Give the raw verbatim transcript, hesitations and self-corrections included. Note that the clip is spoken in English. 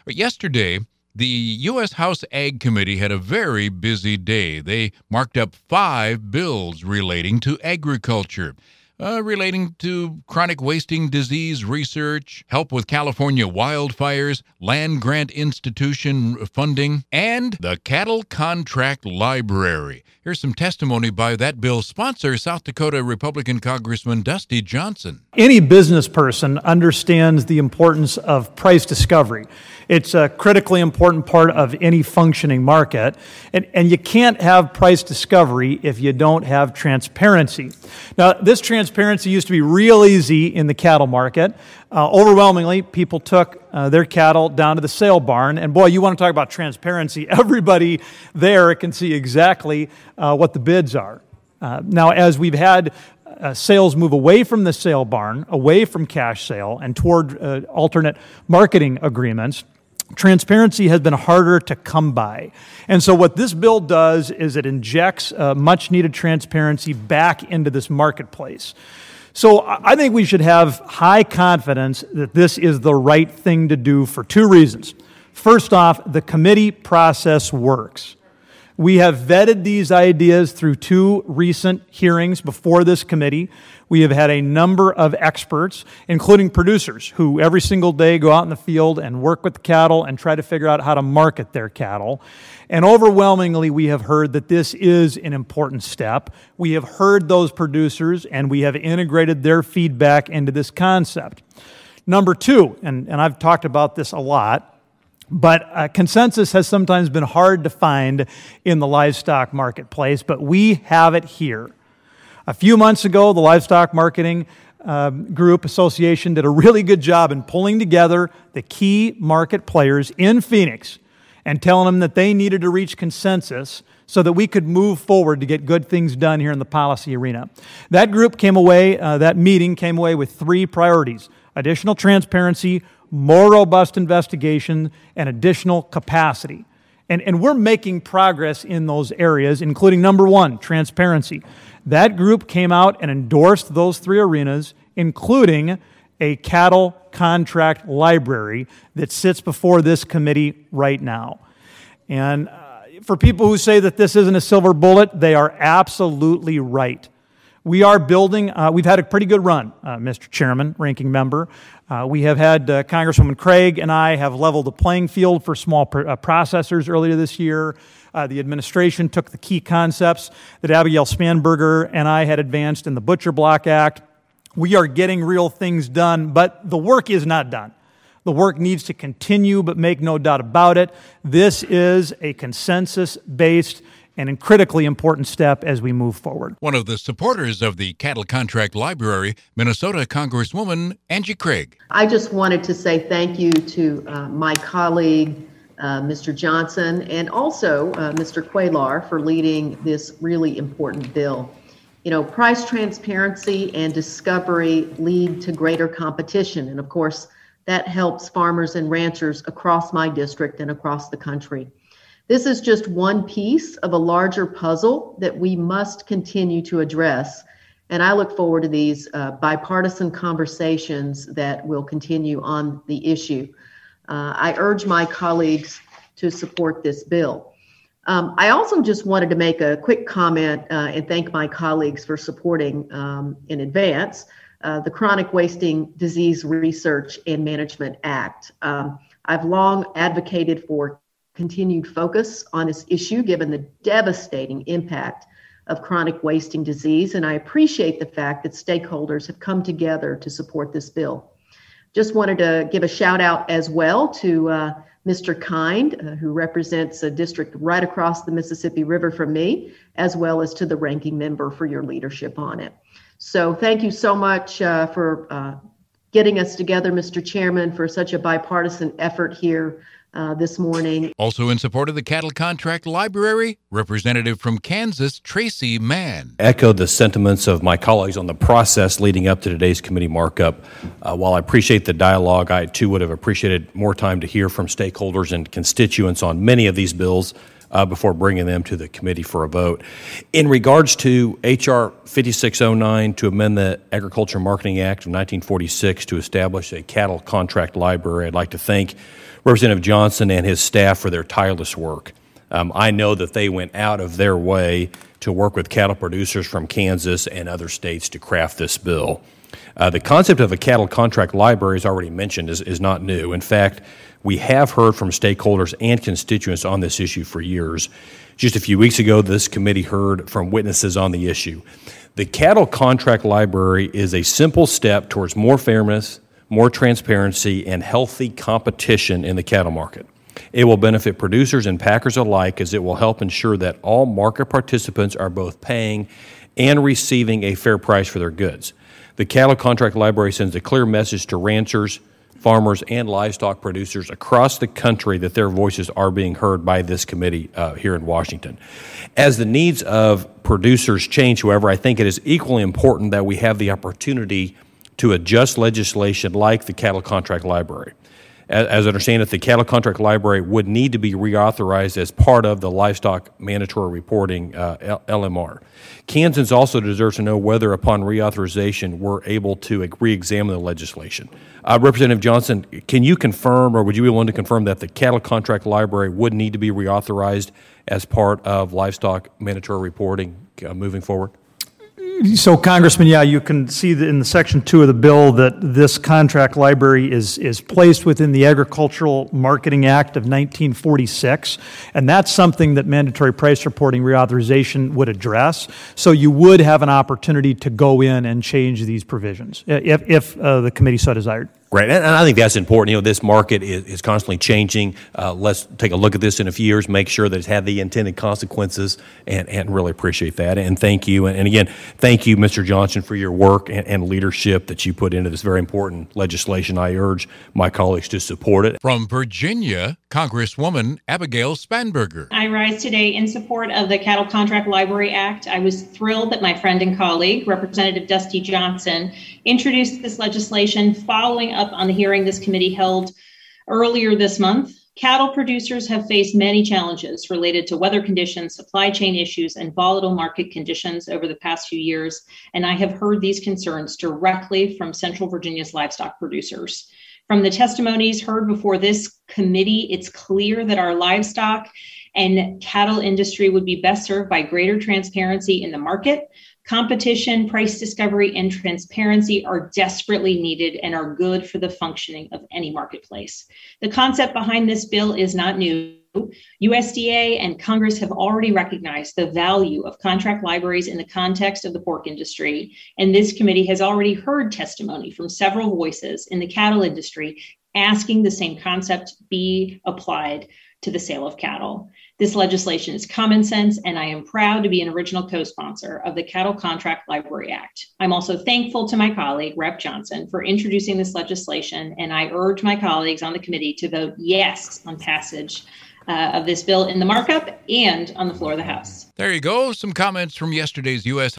But yesterday, the U S House Ag Committee had a very busy day. They marked up five bills relating to agriculture. Uh, relating to chronic wasting disease research, help with California wildfires, land grant institution funding, and the Cattle Contract Library. Here's some testimony by that bill's sponsor, South Dakota Republican Congressman Dusty Johnson. Any business person understands the importance of price discovery. It's a critically important part of any functioning market, and, and you can't have price discovery if you don't have transparency. Now, this transparency used to be real easy in the cattle market. Uh, overwhelmingly, people took uh, their cattle down to the sale barn, and boy, you want to talk about transparency. Everybody there can see exactly uh, what the bids are. Uh, now, as we've had uh, sales move away from the sale barn, away from cash sale, and toward uh, alternate marketing agreements, transparency has been harder to come by. And so what this bill does is it injects uh, much-needed transparency back into this marketplace. So I think we should have high confidence that this is the right thing to do for two reasons. First off, the committee process works. We have vetted these ideas through two recent hearings before this committee. We have had a number of experts, including producers, who every single day go out in the field and work with the cattle and try to figure out how to market their cattle. And overwhelmingly, we have heard that this is an important step. We have heard those producers, and we have integrated their feedback into this concept. Number two, and, and I've talked about this a lot, but uh, consensus has sometimes been hard to find in the livestock marketplace, but we have it here. A few months ago, the Livestock Marketing uh, Group Association did a really good job in pulling together the key market players in Phoenix and telling them that they needed to reach consensus so that we could move forward to get good things done here in the policy arena. That group came away, uh, that meeting came away with three priorities: additional transparency, more robust investigation, and additional capacity. And, and we're making progress in those areas, including number one, transparency. That group came out and endorsed those three arenas, including a cattle contract library that sits before this committee right now. And uh, for people who say that this isn't a silver bullet, they are absolutely right. We are building, uh, we've had a pretty good run, uh, Mister Chairman, Ranking Member. Uh, we have had uh, Congresswoman Craig and I have leveled the playing field for small pr- uh, processors earlier this year. Uh, the administration took the key concepts that Abigail Spanberger and I had advanced in the Butcher Block Act. We are getting real things done, but the work is not done. The work needs to continue, but make no doubt about it, this is a consensus-based and a critically important step as we move forward. One of the supporters of the Cattle Contract Library, Minnesota Congresswoman Angie Craig. I just wanted to say thank you to uh, my colleague, uh, Mister Johnson, and also uh, Mister Cuellar for leading this really important bill. You know, price transparency and discovery lead to greater competition, and of course, that helps farmers and ranchers across my district and across the country. This is just one piece of a larger puzzle that we must continue to address, and I look forward to these uh, bipartisan conversations that will continue on the issue. Uh, I urge my colleagues to support this bill. Um, I also just wanted to make a quick comment uh, and thank my colleagues for supporting um, in advance uh, the Chronic Wasting Disease Research and Management Act. Um, I've long advocated for continued focus on this issue given the devastating impact of chronic wasting disease, and I appreciate the fact that stakeholders have come together to support this bill. Just wanted to give a shout out as well to uh, Mister Kind, uh, who represents a district right across the Mississippi River from me, as well as to the ranking member for your leadership on it. So thank you so much uh, for uh, getting us together, Mister Chairman, for such a bipartisan effort here Uh, this morning. Also in support of the Cattle Contract Library, Representative from Kansas, Tracy Mann. Echo the sentiments of my colleagues on the process leading up to today's committee markup. Uh, while I appreciate the dialogue, I too would have appreciated more time to hear from stakeholders and constituents on many of these bills. uh, before bringing them to the committee for a vote. In regards to H R fifty-six oh nine to amend the Agriculture Marketing Act of nineteen forty-six to establish a cattle contract library, I'd like to thank Representative Johnson and his staff for their tireless work. Um, I know that they went out of their way to work with cattle producers from Kansas and other states to craft this bill. Uh, the concept of a cattle contract library, as already mentioned, is, is not new. In fact, we have heard from stakeholders and constituents on this issue for years. Just a few weeks ago, this committee heard from witnesses on the issue. The cattle contract library is a simple step towards more fairness, more transparency, and healthy competition in the cattle market. It will benefit producers and packers alike, as it will help ensure that all market participants are both paying and receiving a fair price for their goods. The Cattle Contract Library sends a clear message to ranchers, farmers, and livestock producers across the country that their voices are being heard by this committee uh, here in Washington. As the needs of producers change, however, I think it is equally important that we have the opportunity to adjust legislation like the Cattle Contract Library. As I understand it, the Cattle Contract Library would need to be reauthorized as part of the Livestock Mandatory Reporting, uh, L M R. Kansans also deserve to know whether, upon reauthorization, we're able to re-examine the legislation. Uh, Representative Johnson, can you confirm, or would you be willing to confirm that the Cattle Contract Library would need to be reauthorized as part of Livestock Mandatory Reporting uh, moving forward? So, Congressman, yeah, you can see that in the section two of the bill that this contract library is is placed within the Agricultural Marketing Act of nineteen forty-six, and that's something that mandatory price reporting reauthorization would address. So you would have an opportunity to go in and change these provisions if, if uh, the committee so desired. Right, and I think that's important. You know, this market is, is constantly changing. Uh, let's take a look at this in a few years, make sure that it's had the intended consequences, and, and really appreciate that. And thank you. And, and again, thank you, Mister Johnson, for your work and, and leadership that you put into this very important legislation. I urge my colleagues to support it. From Virginia, Congresswoman Abigail Spanberger. I rise today in support of the Cattle Contract Library Act. I was thrilled that my friend and colleague, Representative Dusty Johnson, introduced this legislation following up on the hearing this committee held earlier this month. Cattle producers have faced many challenges related to weather conditions, supply chain issues, and volatile market conditions over the past few years, and I have heard these concerns directly from Central Virginia's livestock producers. From the testimonies heard before this committee, it's clear that our livestock and cattle industry would be best served by greater transparency in the market. Competition, price discovery, and transparency are desperately needed and are good for the functioning of any marketplace. The concept behind this bill is not new. U S D A and Congress have already recognized the value of contract libraries in the context of the pork industry, and this committee has already heard testimony from several voices in the cattle industry asking the same concept be applied to the sale of cattle. This legislation is common sense, and I am proud to be an original co-sponsor of the Cattle Contract Library Act. I'm also thankful to my colleague, Representative Johnson, for introducing this legislation, and I urge my colleagues on the committee to vote yes on passage uh, of this bill in the markup and on the floor of the House. There you go. Some comments from yesterday's U S